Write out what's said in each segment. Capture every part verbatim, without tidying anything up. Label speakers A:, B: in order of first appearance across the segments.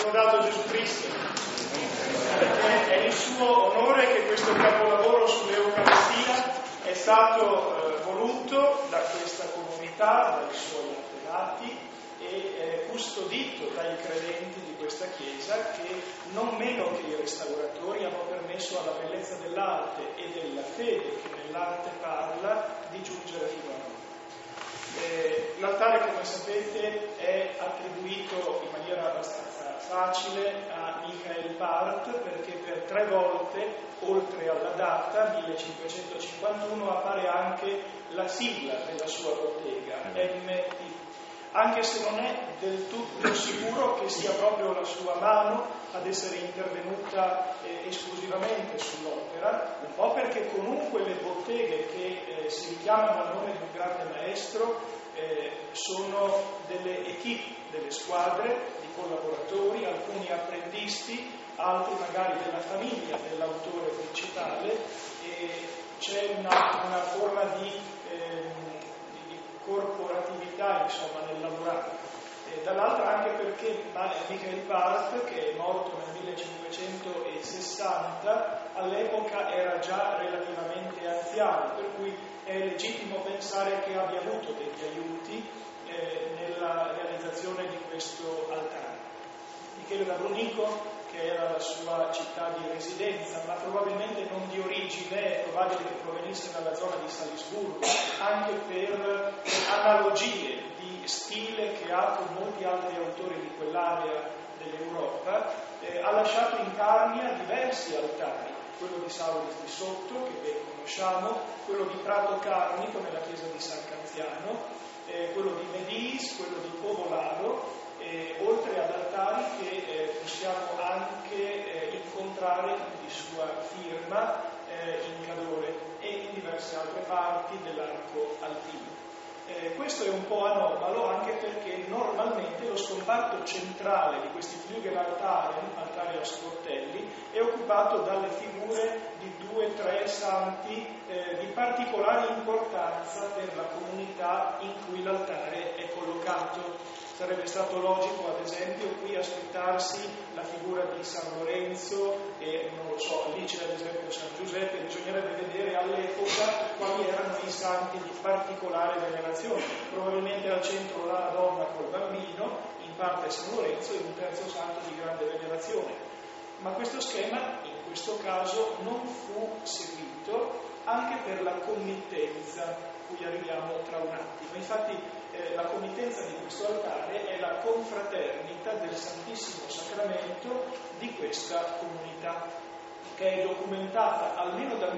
A: lodato Gesù Cristo, perché è in suo onore che questo capolavoro sull'Eucaristia è stato eh, voluto da questa comunità, dai suoi antenati e eh, custodito dai credenti di questa Chiesa, che non meno che i restauratori hanno permesso alla bellezza dell'arte e della fede che nell'arte parla di giungere fino a noi. Eh, l'altare, come sapete, è attribuito in maniera abbastanza facile a Michael Part, perché per tre volte, oltre alla data millecinquecentocinquantuno, appare anche la sigla della sua bottega, M T, anche se non è del tutto sicuro che sia proprio la sua mano ad essere intervenuta eh, esclusivamente sull'opera, un po' perché comunque le botteghe che eh, si richiamano al nome di un grande maestro eh, sono delle equipe, delle squadre di collaboratori, alcuni apprendisti, altri magari della famiglia dell'autore principale, e c'è una, una forma di, eh, di corporatività, insomma, nel lavorare. E dall'altra anche perché Michael Part, che è morto nel millecinquecentosessanta, all'epoca era già relativamente anziano, per cui è legittimo pensare che abbia avuto degli aiuti eh, nella realizzazione di questo altare. Michele da Brunico, che era la sua città di residenza, ma probabilmente non di origine, è probabile che provenisse dalla zona di Salisburgo, anche per analogie di stile che ha con molti altri autori di quell'area dell'Europa, eh, ha lasciato in Carnia diversi altari, quello di Sauris di Sotto, che ben conosciamo, quello di Prato Carnico nella chiesa di San Canziano, eh, quello di Medis, quello di Povolaro, eh, oltre ad altari che eh, possiamo anche eh, incontrare di sua firma eh, in Cadore e in diverse altre parti dell'arco alpino. Eh, questo è un po' anomalo anche perché normalmente lo scomparto centrale di questi Flügelaltari, altari a sportelli, è occupato dalle figure di due o tre santi eh, di particolare importanza per la comunità in cui l'altare è collocato. Sarebbe stato logico, ad esempio, qui aspettarsi la figura di San Lorenzo e, non lo so, lì c'è ad esempio San Giuseppe. Bisognerebbe vedere all'epoca quali erano i santi di particolare venerazione. Probabilmente al centro la donna col bambino, in parte San Lorenzo e un terzo santo di grande venerazione. Ma questo schema, in questo caso, non fu seguito anche per la committenza, cui arriviamo tra un attimo. Infatti, Eh, la committenza di questo altare è la confraternita del Santissimo Sacramento di questa comunità, che è documentata almeno dal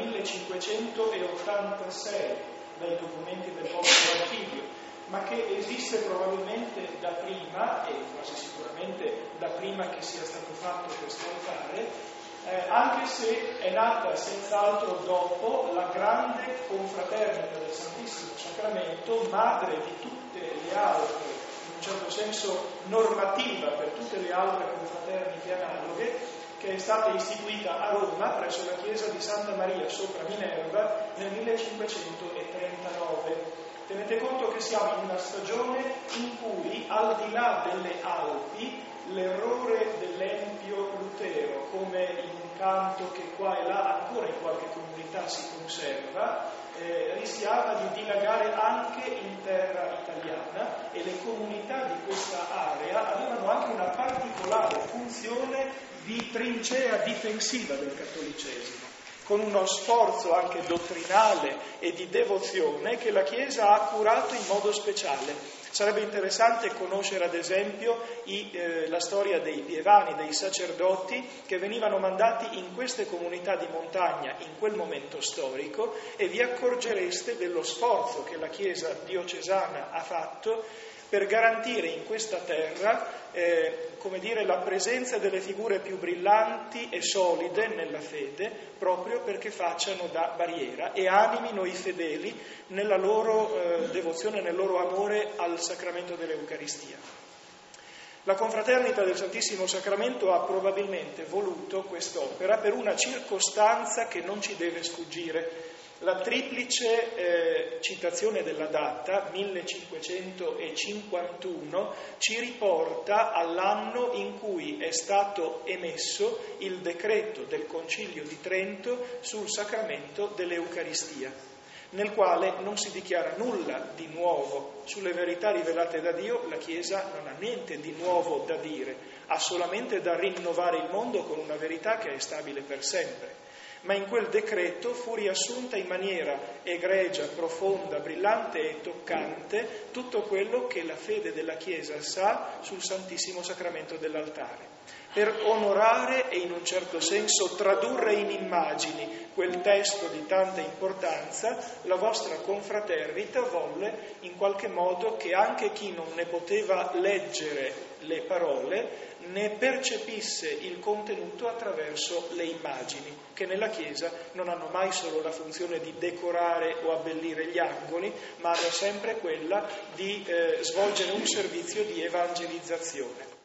A: millecinquecentottantasei dai documenti del vostro archivio, ma che esiste probabilmente da prima, e quasi sicuramente da prima che sia stato fatto questo altare, Eh, anche se è nata senz'altro dopo la grande confraternita del Santissimo Sacramento, madre di tutte le altre, in un certo senso normativa per tutte le altre confraternite analoghe, che è stata istituita a Roma presso la chiesa di Santa Maria sopra Minerva nel millecinquecentotrentanove. Tenete conto che siamo in una stagione in cui, al di là delle Alpi, l'errore dell'Empio Lutero, come in un canto che qua e là ancora in qualche comunità si conserva, eh, rischiava di dilagare anche in terra italiana, e le comunità di questa area avevano anche una particolare funzione di trincea difensiva del cattolicesimo, con uno sforzo anche dottrinale e di devozione che la Chiesa ha curato in modo speciale. Sarebbe interessante conoscere ad esempio i, eh, la storia dei pievani, dei sacerdoti che venivano mandati in queste comunità di montagna in quel momento storico, e vi accorgereste dello sforzo che la Chiesa diocesana ha fatto per garantire in questa terra eh, come dire, la presenza delle figure più brillanti e solide nella fede, proprio perché facciano da barriera e animino i fedeli nella loro eh, devozione, nel loro amore al sacramento dell'Eucaristia. La confraternita del Santissimo Sacramento ha probabilmente voluto quest'opera per una circostanza che non ci deve sfuggire. La triplice eh, citazione della data, millecinquecentocinquantuno, ci riporta all'anno in cui cui è stato emesso il decreto del Concilio di Trento sul sacramento dell'Eucaristia, nel quale non si dichiara nulla di nuovo sulle verità rivelate da Dio. La Chiesa non ha niente di nuovo da dire, ha solamente da rinnovare il mondo con una verità che è stabile per sempre. Ma in quel decreto fu riassunta in maniera egregia, profonda, brillante e toccante tutto quello che la fede della Chiesa sa sul Santissimo Sacramento dell'altare, per onorare e in un certo senso tradurre in immagini quel testo di tanta importanza. La vostra confraternita volle in qualche modo che anche chi non ne poteva leggere le parole ne percepisse il contenuto attraverso le immagini, che nella Chiesa non hanno mai solo la funzione di decorare o abbellire gli angoli, ma hanno sempre quella di eh, svolgere un servizio di evangelizzazione.